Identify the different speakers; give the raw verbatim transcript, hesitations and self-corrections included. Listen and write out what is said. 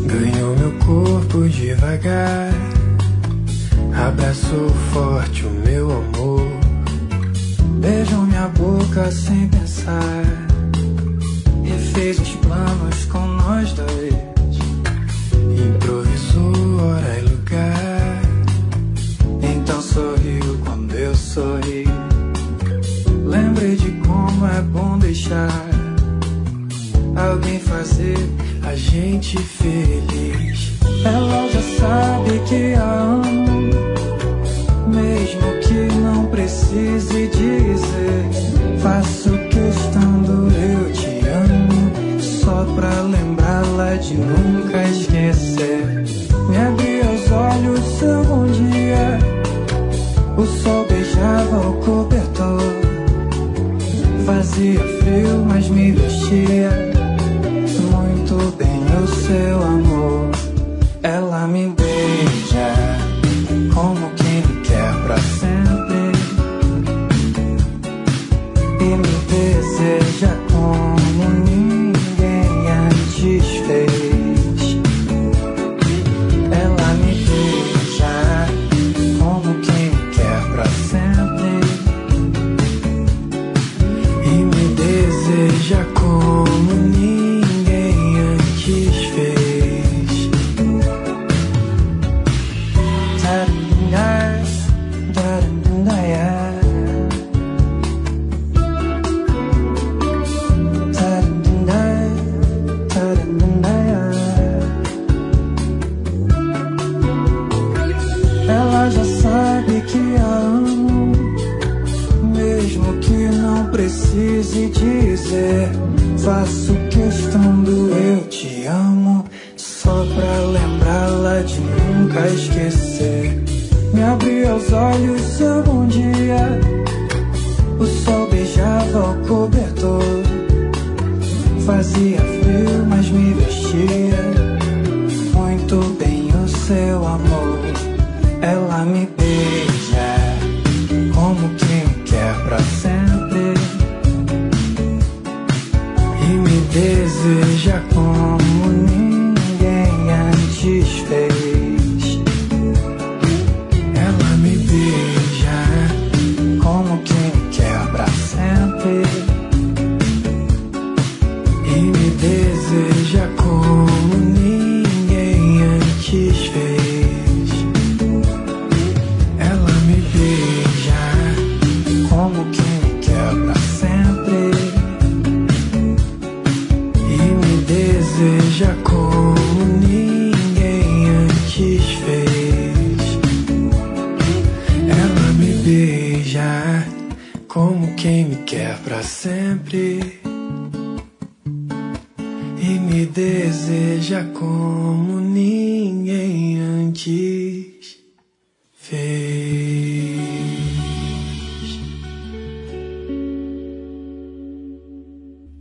Speaker 1: Ganhou meu corpo devagar, abraçou forte o meu amor, beijou minha boca sem pensar, refez os planos com nós dois, improvisou hora e lugar, então sorriu quando eu sorri. Lembrei de como é bom deixar alguém fazer a gente feliz. Ela já sabe que a amo, mesmo que não precise dizer. Faço questão do eu te amo, só pra lembrá-la de nunca esquecer. Me abri aos olhos, seu bom dia, o sol beijava o cobertor. Fazia frio, mas me vestia muito bem o seu amor. Ela me beija como quem me quer pra sempre e me deseja como ninguém antes fez. Ela me beija como quem me quer pra sempre e me deseja como ninguém antes fez. Ela já sabe que a amo, mesmo que não precise dizer. Faço questão do eu te amo, só pra lembrá-la de nunca esquecer. Me abri aos olhos, seu bom dia, o sol beijava o cobertor. Fazia frio, mas me vestia muito bem o seu amor. Ela me beija como quem me quer pra sempre e me deseja como ninguém antes fez. Ela me beija como quem me quer pra sempre e me deseja como ninguém antes fez. Ela me beija como quem me quer pra sempre e me deseja como ninguém antes fez. Ela me beija como quem me quer pra sempre e me deseja como ninguém antes